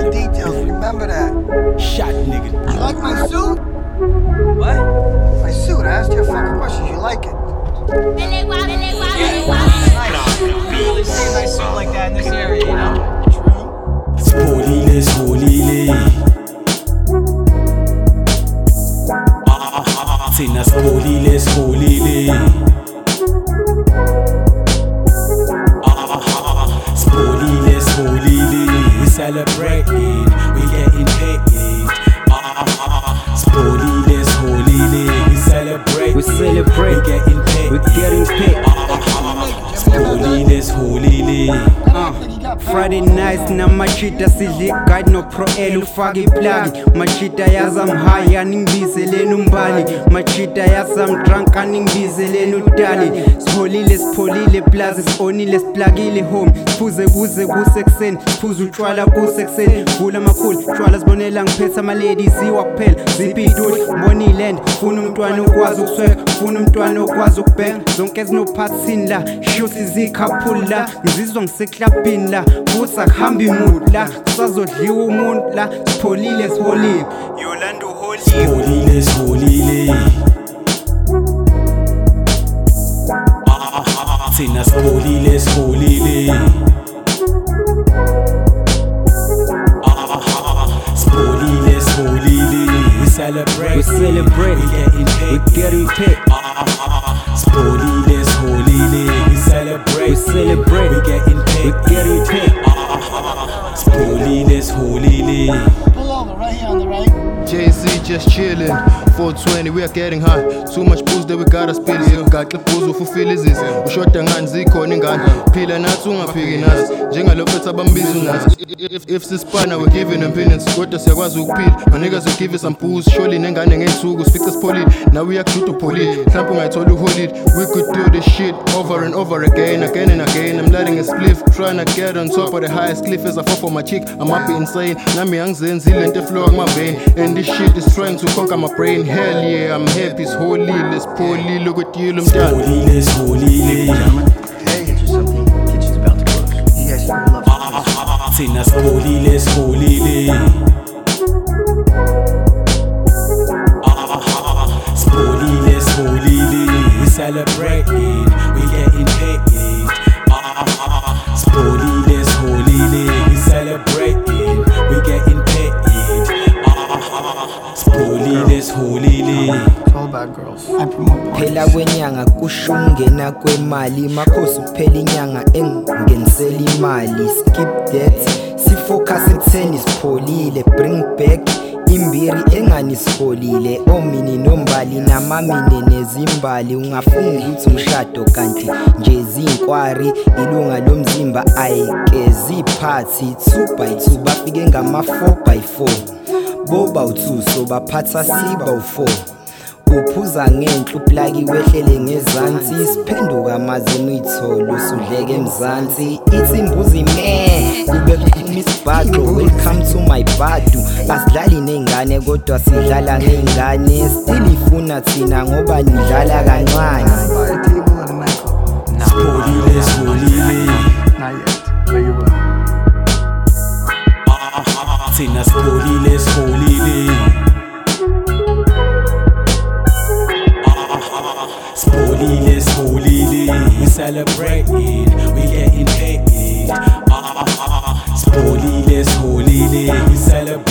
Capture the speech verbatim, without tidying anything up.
more details, remember that. Shot nigga. You like my suit? What? My suit, I asked you a fucking question, you like it? Yeah. Really see a nice suit like that in this area, you know? Spolile, spolile. Tina spolile, spolile. Spolile, spolile. We celebrating, we getting paid. Spolile, spolile. We celebrate, we celebrate, we getting paid. We getting paid. Spolile, spolile. Uh, Friday nights na machita sidli guide no pro L ufake plug machita yazam high aningibizeleni umbali machita yazam drunk aningibizeleni udali sipholile sipholile plus sibonile siplagile home siphuze kuze kusekuseni siphuze utshwala kusekuseni vula amakhulu utshwala sibonela ngiphethe ama ladies iwa kuphela ziphi idoli mbonile and funa umntwana okwazi ukusweka funa umntwana okwazi ukubheka zonke ezinophathini la shothi zikhaphula la ngizizwa ngiseklabhini la futhi akuhambi mood la kusazodliwa umuntu la sipholile sipholile Yolanda uholile sipholile sipholile Thina sipholile sipholile Sipholile sipholile We celebrate We celebrate We getting paid We getting paid Sipholile sipholile We celebrate We celebrate We getting paid We getting paid Sipholile sipholile Pull over right here on the right. J C just chillin', four twenty, we are getting high. Too much booze that we gotta spill it. Gaxle booze ufufilize this. Ushoda ngani zikhona ingane. Phila nathi ungaphiki nathi. Njengalophetha abambiza unathi. If if sisipana we giving opinions. Kodwa siyakwazi ukuphila. My niggas will give you some booze. Surely nengane ngethuku sifica sipholile. Now we akushuta upholile. Mhlawumbe ungayithola uholile. We could do this shit over and over again, again and again. I'm lighting a spliff, trying to get on top of the highest cliff as I fall for my chick. I'm up insane. Nami angizenzile into flow on my vein. And this shit is trying to conquer my brain. Hell yeah, I'm happy, it's holy, let's poorly, look at you, I'm down. Sipholile sipholile Hey, get you something. Kitchen's about to close. You guys should love it. Thina sipholile sipholile Sipholile sipholile We celebrating, we getting paid Sipholile sipholile We celebrating, we getting paid Sipholile sipholile It's all about girls. I promote boys. phela kwenyanga kusho ungena kwemali makhosi kuphela inyanga engenisela imali skip that sifocus ekutheni sipholile bring back imbiri engani sipholile omini nombali namamine nezimbali ungafunga ukuthi umshado kanti nje zinkwari ilunga lomzimba ayike ziphathi two by two bafike ngama four by four boba u-two so baphatha siba u-four uphuza ngenhla uplaki wehlele ngezansi siphenduka amazini uyitholo usudleke emzansi ithi imbuzi me kube kuphuma isibhaxo welcome to my badu asidlali ney'ngane kodwa sidlala ngey'ngane still ifuna thina ngoba nidlala kancane By the table and the mic. Sipholile sipholile Not yet, but you will. Thina sipholile sipholile Sipholile sipholile We celebrating, we getting paid Sipholile sipholile We celebrate